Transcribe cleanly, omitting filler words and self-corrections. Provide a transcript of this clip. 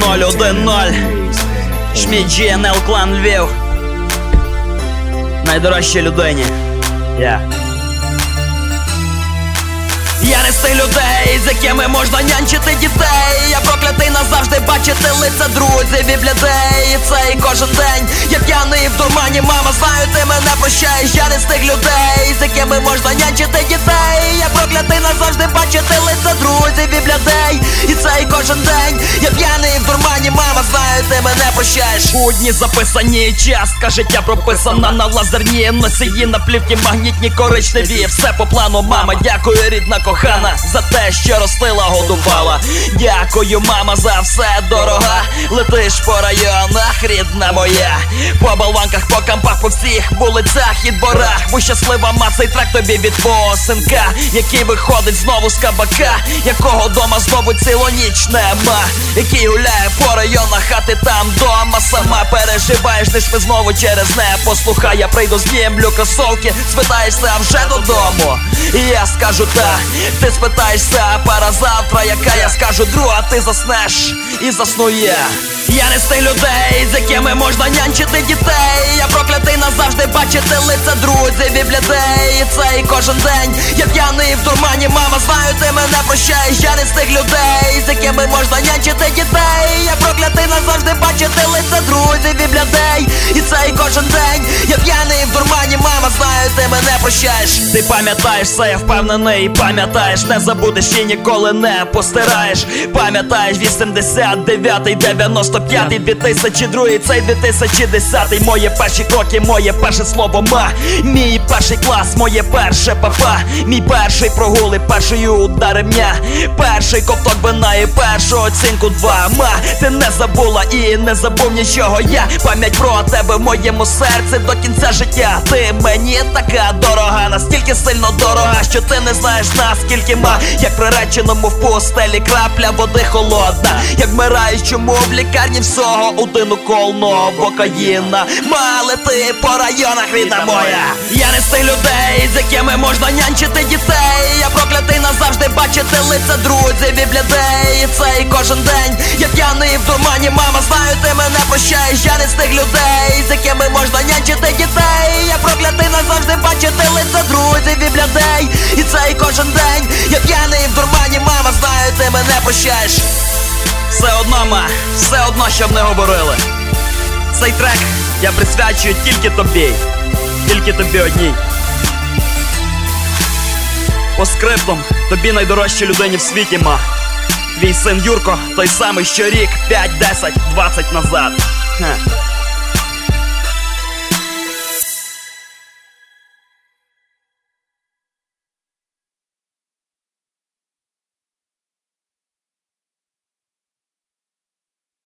1-0, Шмідт GNL Клан Львів. Найдорожчій людині. Я не з тих людей, з якими можна нянчити дітей. Я проклятий назавжди бачити лиця друзів і блядей. І це і кожен день, я п'яний в дурмані. Мама, знаю, ти мене прощаєш. Я не з тих людей, з якими можна нянчити дітей. Я проклятий назавжди бачити лиця друзів і блядей. І це і кожен день, я п'яний в дурмані. Мама, знаю, ти мене прощаєш. Будні записані, частка життя прописана на лазерні носії, на плівки магнітні, коричневі. Все по плану, мама, дякую, рідна кохана, за те, що ростила, годувала. Дякую, мама, за все, дорога. Летиш по районах, рідна моя. По болванках, по кампах, по всіх вулицях і дворах. Бо щаслива ма, цей трек тобі від твого синка, який виходить знову з кабака, якого дома знову цілу ніч нема, який гуляє по районах, а ти там дома сама переживаєш, ти ж ми знову через не. Послухай, я прийду, знімлю кросовки, спитаєшся, а вже додому? І я скажу так. Ти спитаєшся, а пара завтра яка? Я скажу, друга, ти заснеш, і засну я. Я не з тих людей, з якими можна нянчити дітей. Я проклятий назавжди бачити лиця друзів і блядей. І це і кожен день, я п'яний в дурмані. Мама, знаю, ти мене прощаєш. Я не з тих людей, з якими можна нянчити дітей. Я проклятий назавжди бачити лиця друзів і блядей. І це і кожен день, я п'яний в дурмані. Мама, знаю, ти мене прощаєш. Ти пам'ятаєш все, я впевнений, пам'ятаєш, не забудеш і ніколи не постираєш. Пам'ятаєш 89-й, 95-й, 2002-й, цей 2010-й. Мої перші кроки, моє перше слово ма. Мій перший клас, моє перше папа. Мій перший прогули, перший удар ремня, перший ковток вина і першу оцінку 2. Ма, ти не забула і не забув нічого я. Пам'ять про тебе в моєму серці до кінця життя. Ти мені така дорога, настільки сильно дорога, що ти не знаєш наскільки ма. Як приреченому в пустелі крапля води холодна, як вмираючому в лікарні всього один укол новокаїна. Ма, лети по районах, рідна моя. Я не з тих людей, з якими можна нянчити дітей. Я проклятий назавжди бачити лиця друзів і блядей. І це і кожен день, я п'яний в дурмані. Мама, знаю, ти мене прощаєш. Я не з тих людей, з якими можна нянчити дітей. Я проклятий назавжди бачити лиця друзів і блядей. І це і кожен день, я п'яний в дурмані. Мама, знаю, ти мене прощаєш. Все одно, ма, все одно, щоб не говорили. Цей трек я присвячую тільки тобі, тільки тобі одній. По скриптам, тобі найдорожчій людині в світі, ма. Твій син Юрко, той самий, що рік, 5, 10, 20 назад.